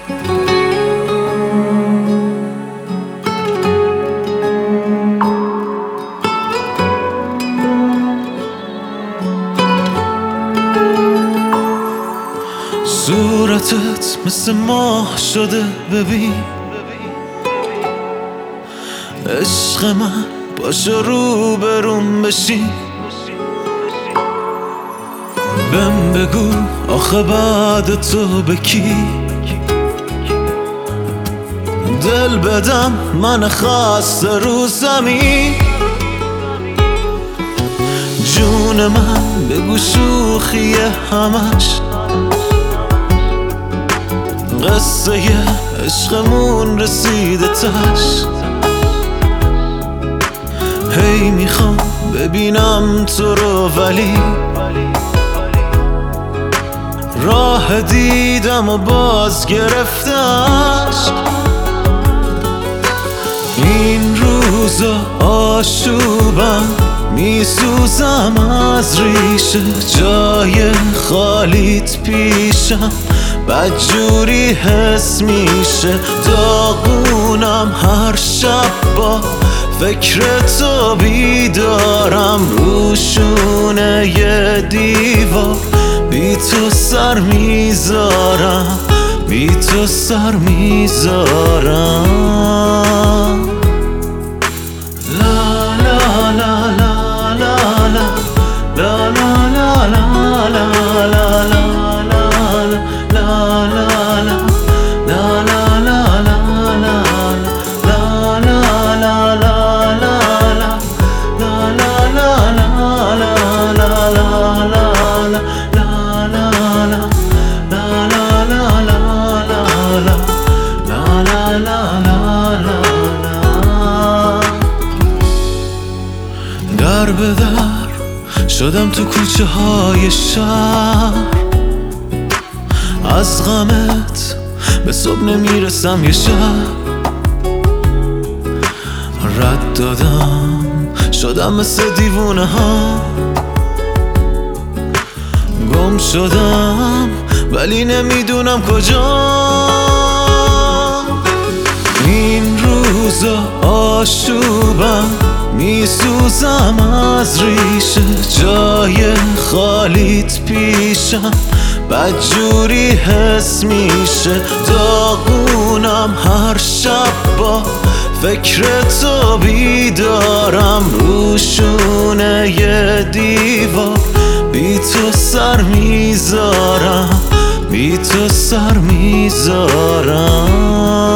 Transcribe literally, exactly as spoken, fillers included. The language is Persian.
صورتت مثل ماه شده ببین، عشق من باشه رو بروم بشین. بهم بگو آخه بعد تو به کی دل بدم من خسته رو زمین. جون من بگو شوخیه همش، قصه عشقمون رسیده تش. هی میخوام ببینم تو رو ولی راه دیدم و باز گرفتش. این روزا آشوبم میسوزم از ریشه، جای خالیت پیشم بدجوری حس میشه. داغونم هر شب با فکر تو بیدارم، روشونه یه دیوار بی تو سر میذارم، بی تو سر میذارم. لا لا لا لا لا لا لا لا لا لا در به در شدم تو کوچه های شهر، از غمت به صبح نمیرسم یه شب. رد دادم شدم مثل دیوونه ها، گم شدم ولی نمیدونم کجا. این روزا آشوبم میسوزم از ریشه، جای خالیت پیشم بدجوری حس میشه. داغونم هر شب با فکر تو بیدارم، روشونه یه دیوار بی تو سر میذارم، بی تو سر میذارم.